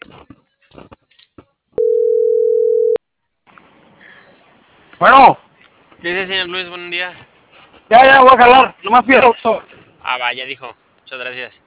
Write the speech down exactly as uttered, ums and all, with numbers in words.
Bueno, ¿Qué dice, señor Luis? Buen día. ya, ya voy a jalar. Nomás pido auto. Ah, va, ya dijo. Muchas gracias.